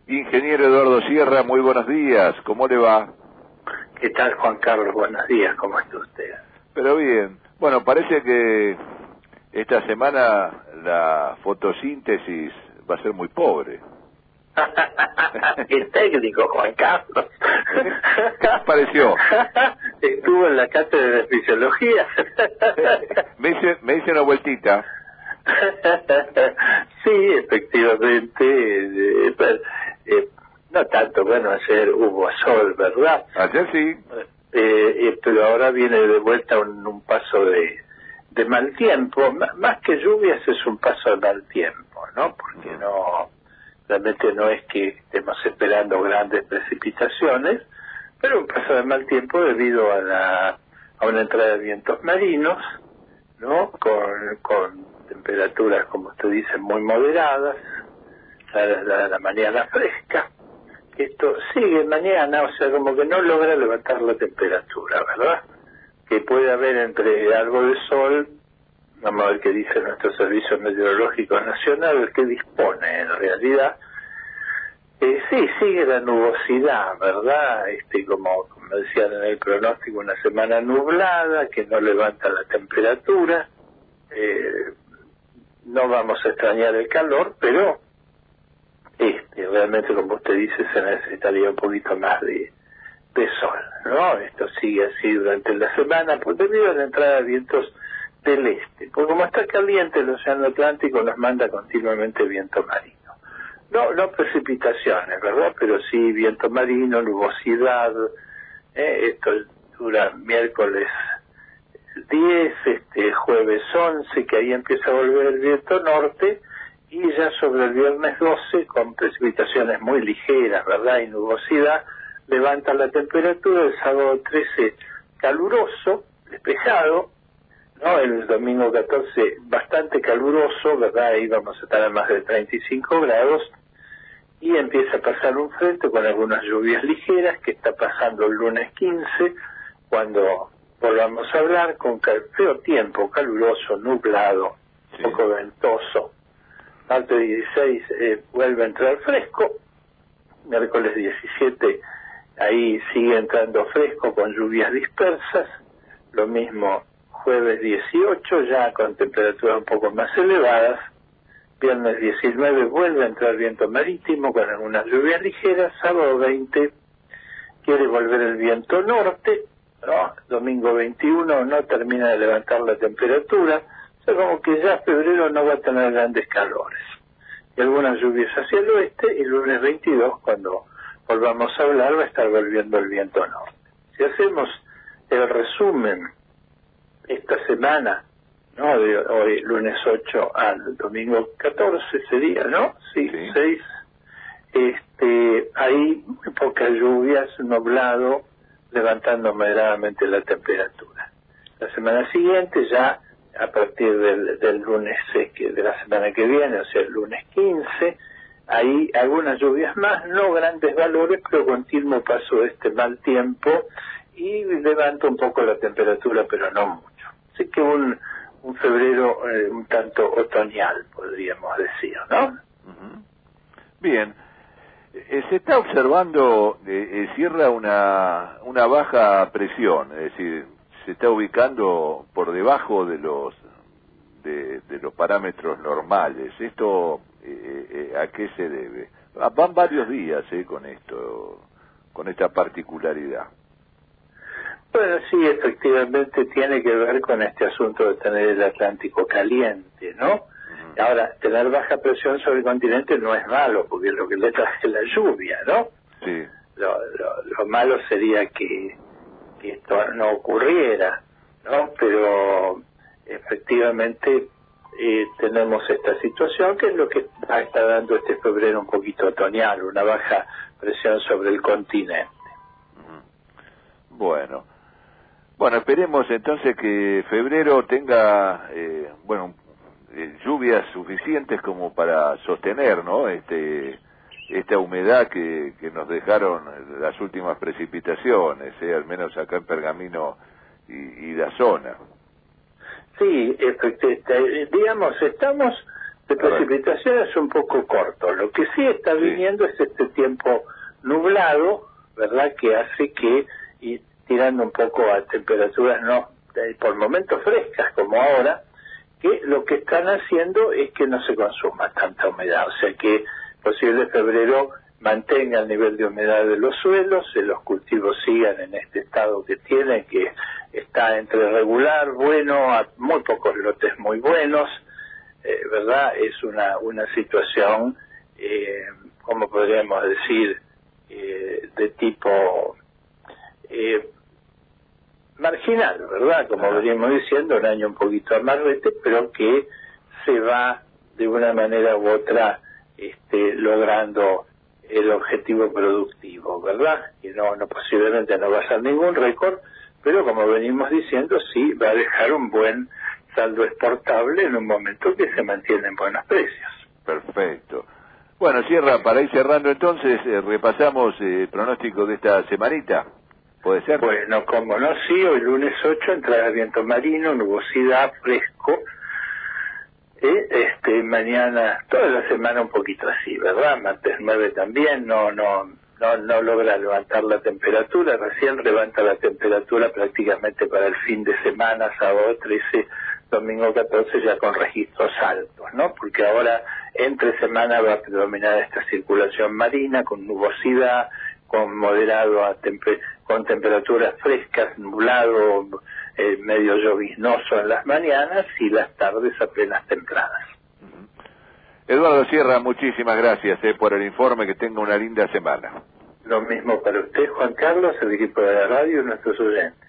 Ingeniero Eduardo Sierra, muy buenos días, ¿cómo le va? ¿Qué tal, Juan Carlos? Buenos días, ¿cómo está usted? Pero bien, bueno, parece que esta semana la fotosíntesis va a ser muy pobre. Qué técnico, Juan Carlos. ¿Qué les pareció? Estuvo en la cátedra de fisiología. me hice una vueltita. Sí, efectivamente. No tanto, bueno, ayer hubo sol, ¿verdad? Ayer sí. Pero ahora viene de vuelta un paso de mal tiempo. Más que lluvias es un paso de mal tiempo, ¿no? Porque realmente no es que estemos esperando grandes precipitaciones, pero un paso de mal tiempo debido a una entrada de vientos marinos, ¿no? Con temperaturas, como usted dice, muy moderadas, la mañana fresca. Esto sigue mañana, o sea, como que no logra levantar la temperatura, ¿verdad? Que puede haber entre algo de sol, vamos a ver qué dice nuestro Servicio Meteorológico Nacional, que dispone en realidad. Sí, sigue la nubosidad, ¿verdad? Como decían en el pronóstico, una semana nublada, que no levanta la temperatura. No vamos a extrañar el calor, pero realmente, como usted dice, se necesitaría un poquito más de sol, ¿no? Esto sigue así durante la semana, pues debido a la entrada de vientos del este, porque como está caliente el océano Atlántico, nos manda continuamente viento marino. No precipitaciones, ¿verdad? Pero sí viento marino, nubosidad. Esto dura miércoles 10, jueves 11, que ahí empieza a volver el viento norte, y ya sobre el viernes 12, con precipitaciones muy ligeras, ¿verdad? Y nubosidad, levanta la temperatura. El sábado 13, caluroso, despejado, ¿no? El domingo 14, bastante caluroso, ¿verdad? Ahí vamos a estar a más de 35 grados, y empieza a pasar un frente con algunas lluvias ligeras, que está pasando el lunes 15, cuando volvamos a hablar, con feo tiempo, caluroso, nublado, Sí. poco ventoso. Martes 16 vuelve a entrar fresco, miércoles 17 ahí sigue entrando fresco con lluvias dispersas, lo mismo jueves 18 ya con temperaturas un poco más elevadas, viernes 19 vuelve a entrar viento marítimo con algunas lluvias ligeras, sábado 20 quiere volver el viento norte, ¿no? Domingo 21 no termina de levantar la temperatura, o sea, como que ya febrero no va a tener grandes calores. Y algunas lluvias hacia el oeste, y lunes 22, cuando volvamos a hablar, va a estar volviendo el viento norte. Si hacemos el resumen esta semana, ¿no? De hoy, lunes 8 al domingo 14 sería, ¿no? Sí. 6. Hay muy pocas lluvias, nublado, levantando moderadamente la temperatura. La semana siguiente, ya a partir del lunes de la semana que viene, o sea, el lunes 15, hay algunas lluvias más, no grandes valores, pero continuo paso de este mal tiempo, y levanta un poco la temperatura, pero no mucho. Así que un febrero un tanto otoñal, podríamos decir, ¿no? Uh-huh. Bien. Se está observando, Sierra, una baja presión, es decir, se está ubicando por debajo de los parámetros normales. ¿Esto a qué se debe? Van varios días con esto, con esta particularidad. Bueno, sí, efectivamente tiene que ver con este asunto de tener el Atlántico caliente, ¿no? Ahora, tener baja presión sobre el continente no es malo, porque lo que le trae es la lluvia, ¿no? Sí. Lo malo sería que esto no ocurriera, ¿no? Pero efectivamente tenemos esta situación, que es lo que está dando este febrero un poquito otoñal, una baja presión sobre el continente. Bueno, esperemos entonces que febrero tenga, lluvias suficientes como para sostener, ¿no? Esta humedad que nos dejaron las últimas precipitaciones, al menos acá en Pergamino y la zona. Sí, digamos, estamos de precipitaciones un poco corto. Lo que sí está viniendo es este tiempo nublado, ¿verdad?, que hace que, y tirando un poco a temperaturas no por momentos frescas como ahora, que lo que están haciendo es que no se consuma tanta humedad, o sea que posible febrero mantenga el nivel de humedad de los suelos, los cultivos sigan en este estado que tienen, que está entre regular, bueno, a muy pocos lotes muy buenos, ¿verdad? Es una situación, como podríamos decir, de tipo marginal, ¿verdad? Como veníamos diciendo, un año un poquito amarrete, pero que se va de una manera u otra logrando el objetivo productivo, ¿verdad? Y no posiblemente no va a ser ningún récord, pero como venimos diciendo, sí va a dejar un buen saldo exportable en un momento que se mantienen buenos precios. Perfecto. Bueno, Sierra, para ir cerrando entonces, repasamos el pronóstico de esta semanita. ¿Puede ser? Bueno, como no, sí, hoy lunes 8, entrada viento marino, nubosidad, fresco. Mañana, toda la semana un poquito así, ¿verdad? Martes 9 también, no logra levantar la temperatura, recién levanta la temperatura prácticamente para el fin de semana, sábado 13, domingo 14, ya con registros altos, ¿no? Porque ahora entre semana va a predominar esta circulación marina con nubosidad, con moderado con temperaturas frescas, nublado, medio lloviznoso en las mañanas y las tardes apenas templadas. Eduardo Sierra, muchísimas gracias por el informe, que tenga una linda semana. Lo mismo para usted, Juan Carlos, el equipo de la radio y nuestros oyentes.